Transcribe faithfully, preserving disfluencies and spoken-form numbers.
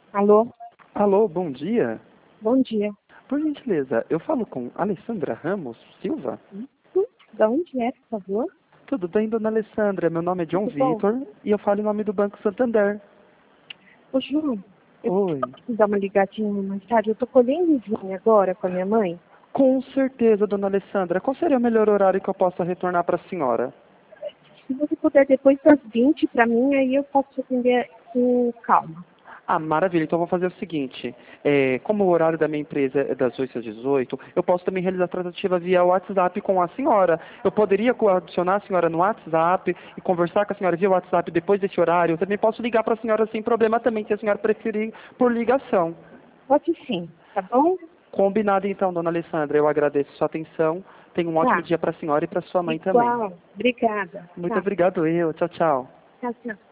Alô? Alô, bom dia. Bom dia. Por gentileza, eu falo com Alessandra Ramos Silva? Isso? Da onde é, por favor? Tudo bem, dona Alessandra? Meu nome é John Tudo bom? Vitor e eu falo em nome do Banco Santander. Ô, João, eu Oi. posso dar uma ligadinha mais tarde? Eu tô colhendo vinho agora com a minha mãe. Com certeza, dona Alessandra. Qual seria o melhor horário que eu possa retornar para a senhora? Se você puder depois das vinte para mim, aí eu posso atender com calma. Ah, maravilha. Então, eu vou fazer o seguinte. É, como o horário da minha empresa é das oito às dezoito, eu posso também realizar a tratativa via WhatsApp com a senhora. Eu poderia co- adicionar a senhora no WhatsApp e conversar com a senhora via WhatsApp depois desse horário. Eu também posso ligar para a senhora sem problema também, se a senhora preferir por ligação. Pode sim, tá bom? Combinado então, dona Alessandra. Eu agradeço sua atenção. Tenha um ótimo Tá. dia para a senhora e para sua mãe também. Igual. Obrigada. Muito Tá. obrigado eu. Tchau, tchau. Tchau, tchau.